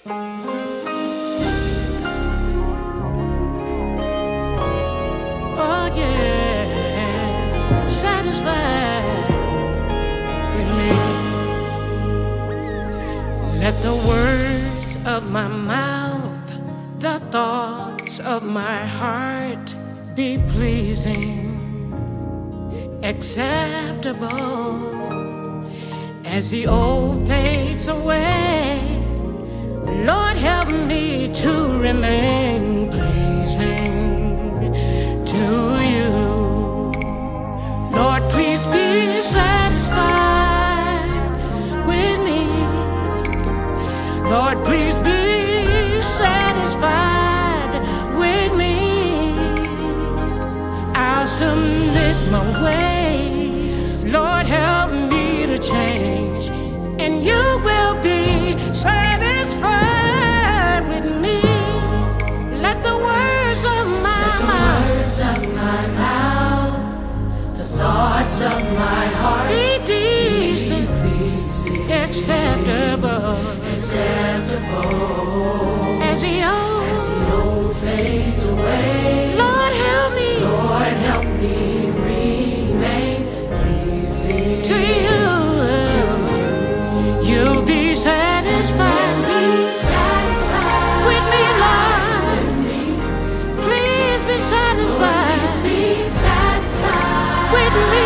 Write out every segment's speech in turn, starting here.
Oh yeah, satisfied with me. Let the words of my mouth, the thoughts of my heart be pleasing, acceptable as the old fades away. Lord, help me to remain pleasing to you. Lord, please be satisfied with me. Lord, please be satisfied with me. I'll submit my ways. Lord, help me to change, and you will be satisfied with me. Let the words of my mouth, the thoughts of my heart be decent, acceptable as the old fades away. Lord, help me. Lord, help me remain pleasing to you. You'll be satisfied with me, Lord. Please be satisfied with me.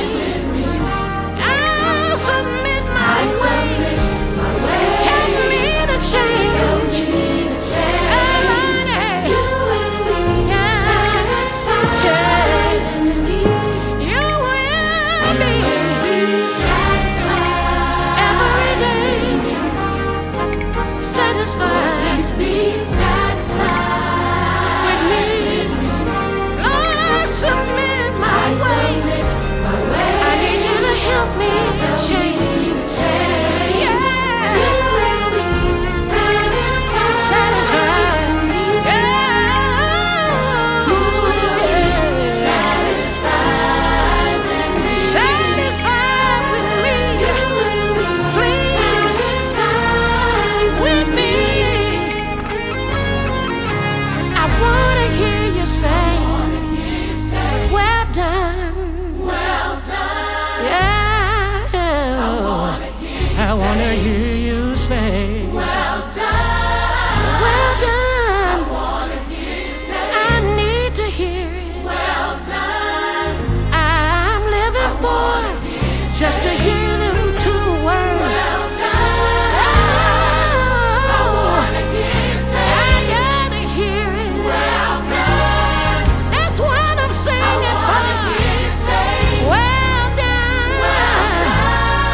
I'll submit my ways. Help me to change. I wanna hear you say, well done, well done. I wanna hear you say, I need to hear it, well done. I'm living for just to hear them two words, well done. Oh, I wanna hear you say, I gotta hear it, well done. That's what I'm singing for. Well done, well done.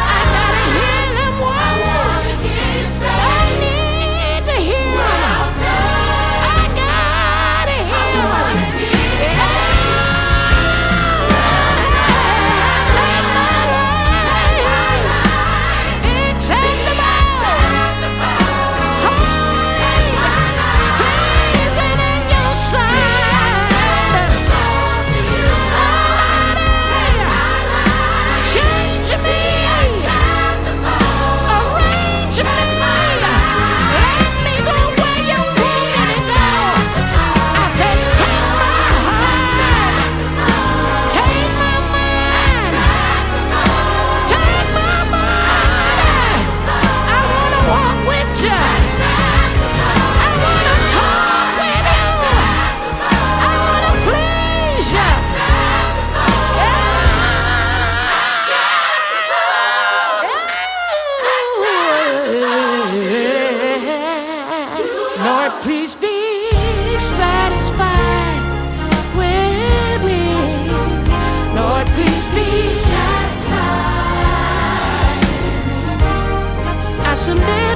Lord, please be satisfied with me. Lord, please be satisfied. I submit.